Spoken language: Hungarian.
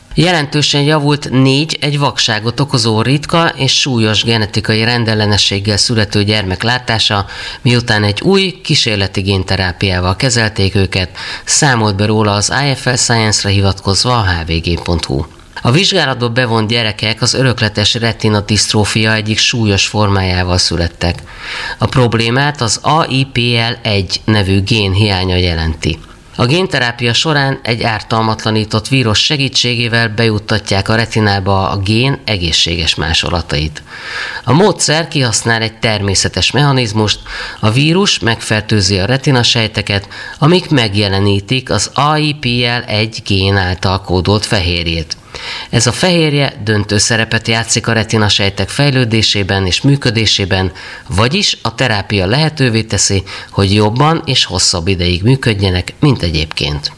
Jelentősen javult 4 egy vakságot okozó ritka és súlyos genetikai rendellenességgel születő gyermek látása, miután egy új kísérleti génterápiával kezelték őket, számolt be róla az IFL Science-re hivatkozva a hvg.hu. A vizsgálatba bevont gyerekek az örökletes retinadisztrófia egyik súlyos formájával születtek. A problémát az AIPL1 nevű gén hiánya jelenti. A génterápia során egy ártalmatlanított vírus segítségével bejuttatják a retinába a gén egészséges másolatait. A módszer kihasznál egy természetes mechanizmust, a vírus megfertőzi a retinasejteket, amik megjelenítik az AIPL1 gén által kódolt fehérjét. Ez a fehérje döntő szerepet játszik a retinasejtek fejlődésében és működésében, vagyis a terápia lehetővé teszi, hogy jobban és hosszabb ideig működjenek, mint egyébként.